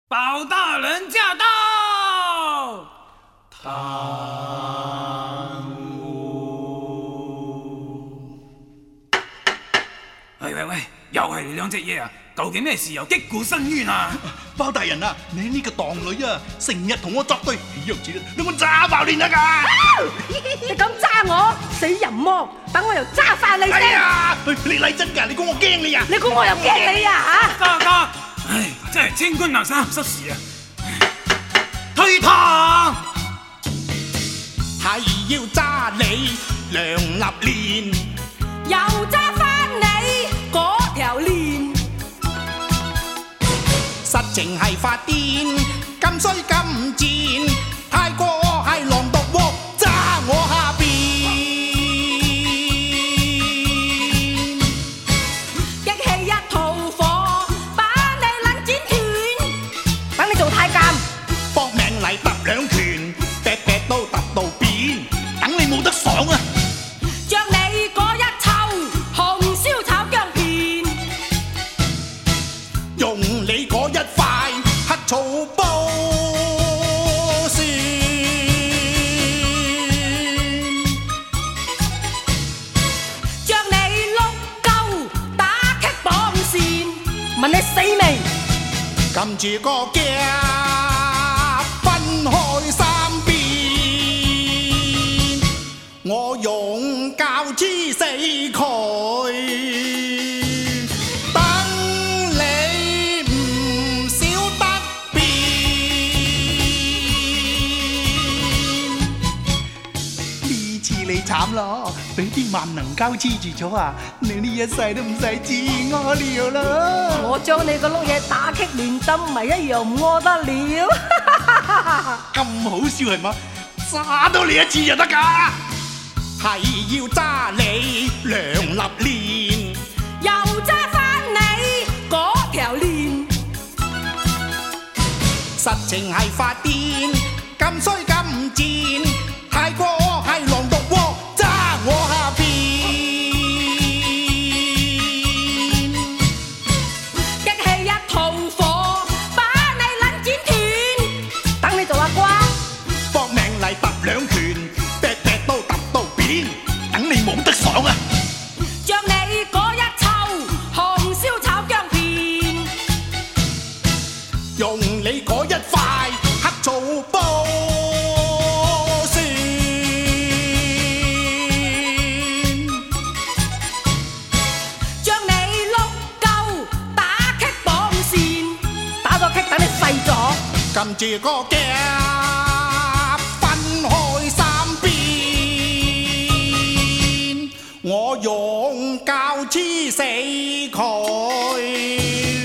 包大人驾到！ 贪污！ 喂，又係你兩隻嘢啊！究竟咩事又擊鼓申冤啊？ 包大人啊，你呢個蕩女啊，成日同我作對，約住你我揸爆你啦㗎！ 你咁揸我，死人魔！等我又揸翻你先！ 哎呀，你嚟真㗎？你估我驚你啊？ 你估我又驚你啊嚇？ 家，唉，真係清官難審合失時啊！推堂係要揸你梁立蓮， 又揸翻你嗰條鏈， 實情係發癲，咁衰咁賤，太過係狼毒喎，揸我下邊， 激氣一套火，把你撚剪斷，等你做太監， 搏命嚟揼兩拳，劈都揼到扁，等你冇得爽啊！ 將你嗰一抽紅燒炒薑片， 用你嗰一塊黑草煲先， 將你碌鳩打棘綁線，問你死未？ 撳住個夾分開三邊，我用膠黐死佢，等你唔少得變。 呢次你慘咯，俾啲萬能膠黐住咗啊！你呢一世都唔使自屙尿啦！ 我將你個碌嘢打棘連針，咪一樣唔屙得了。 咁好笑係嘛？揸多你一次就得㗎！ 係要揸你梁立蓮， 又揸翻你嗰條鏈， 實情係發癲，咁衰咁賤，太過係狼毒喎，揸我下邊， 激氣一套火，把你撚剪斷，等你做阿瓜， 搏命嚟揼兩拳，劈都揼到扁，等你冇得爽啊！ 將你嗰一抽紅燒炒薑片， 用你嗰一塊黑草煲先， 將你碌鳩打棘綁線，打個棘等你廢咗。 撳住個夾分開三邊，我用膠黐死佢。